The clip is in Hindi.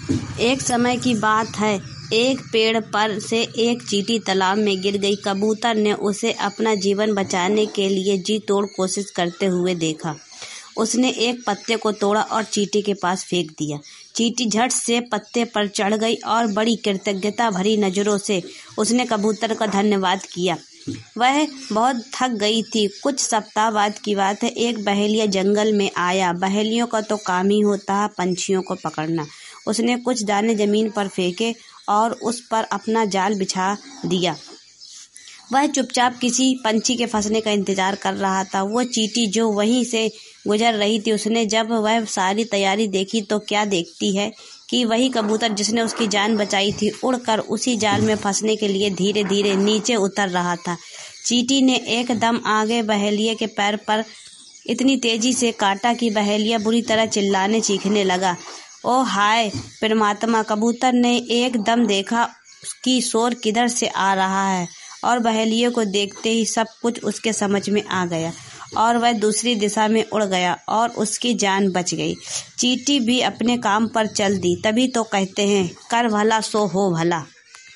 एक समय की बात है, एक पेड़ पर से एक चींटी तालाब में गिर गई। कबूतर ने उसे अपना जीवन बचाने के लिए जी तोड़ कोशिश करते हुए देखा। उसने एक पत्ते को तोड़ा और चींटी के पास फेंक दिया। चींटी झट से पत्ते पर चढ़ गई और बड़ी कृतज्ञता भरी नजरों से उसने कबूतर का धन्यवाद किया। वह बहुत थक गई थी। कुछ सप्ताह बाद की बात है, एक बहेलिया जंगल में आया। बहेलियों का तो काम ही होता है पंछियों को पकड़ना। उसने कुछ दाने जमीन पर फेंके और उस पर अपना जाल बिछा दिया। वह चुपचाप किसी पंछी के फंसने का इंतजार कर रहा था। वो चींटी जो वहीं से गुजर रही थी, उसने जब वह सारी तैयारी देखी तो क्या देखती है कि वही कबूतर जिसने उसकी जान बचाई थी, उड़कर उसी जाल में फंसने के लिए धीरे धीरे नीचे उतर रहा था। चींटी ने एकदम आगे बहेलिया के पैर पर इतनी तेजी से काटा कि बहेलिया बुरी तरह चिल्लाने चीखने लगा। ओ हाय परमात्मा! कबूतर ने एकदम देखा कि शोर किधर से आ रहा है और बहेलिये को देखते ही सब कुछ उसके समझ में आ गया और वह दूसरी दिशा में उड़ गया और उसकी जान बच गई। चींटी भी अपने काम पर चल दी। तभी तो कहते हैं, कर भला सो हो भला।